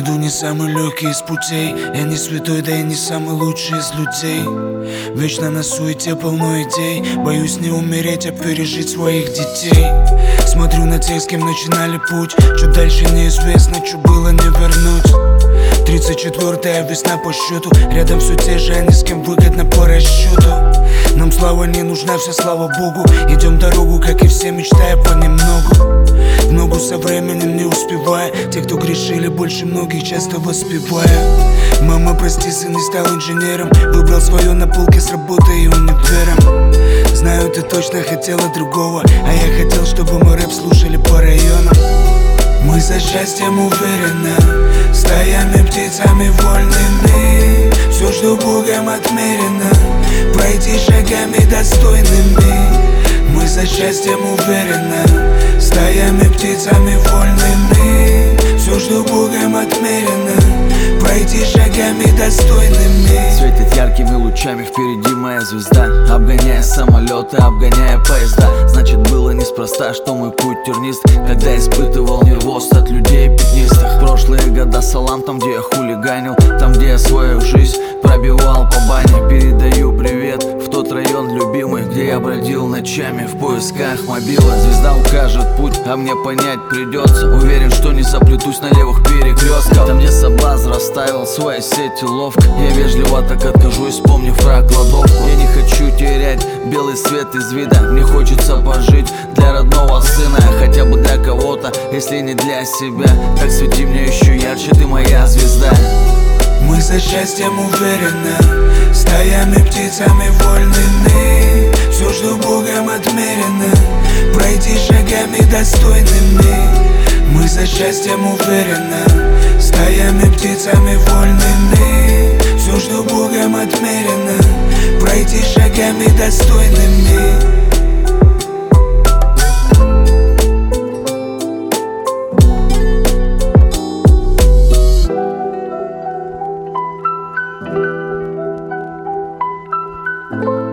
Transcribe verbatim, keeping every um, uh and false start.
Иду не самый легкий из путей. Я не святой, да и не самый лучший из людей. Вечно на суете полно идей. Боюсь не умереть, а пережить своих детей. Смотрю на тех, с кем начинали путь. Чуть дальше неизвестно, что было не вернуть. Тридцать четвёртая весна по счету. Рядом все те же, они с кем выгодно по расчету. Нам слава не нужна, вся слава Богу. Идем дорогу, как и все, мечтая понемногу. В ногу со временем не успевая. Те, кто грешили, больше многих часто воспевая. Мама, прости, сын не стал инженером. Выбрал свое на полке с работой и универом. Знаю, ты точно хотела другого, а я хотел, чтобы мой рэп слушали по районам. Мы за счастьем уверены, стаями, птицами вольными. Все, что Богом отмерено, пройти шагами достойными. Мы за счастьем уверены, стаями, птицами вольными. Все, что Богом отмерено, пройти шагами достойными. Светит яркими лучами впереди моя звезда, обгоняя самолеты, обгоняя поезда. Значит, было неспроста, что мой путь тернист, когда испытывал нервоз от людей пятнистых. Прошлые года салам там, где я хулиганил, там, где я свою жизнь пробивал по бане. Передаю привет в тот район любимый, где я бродил ночами в поисках мобила. Звезда укажет путь, а мне понять придется. Уверен, что не заплетусь на левых перекрестках. Там, где соблазн расставил свои сети ловко, я вежливо так откажусь, вспомнив про кладовку. Я не хочу терять белый свет из вида. Мне хочется пожить для родного сына, хотя бы для кого-то, если не для себя. Так свети мне еще ярче, ты моя звезда. Мы за счастьем уверены, стаями, птицами вольными. Все, что Богом отмерено, пройти шагами достойными. Мы за счастьем уверены, стаями, птицами вольными. Все, что Богом отмерено, пройти шагами достойными. Thank you.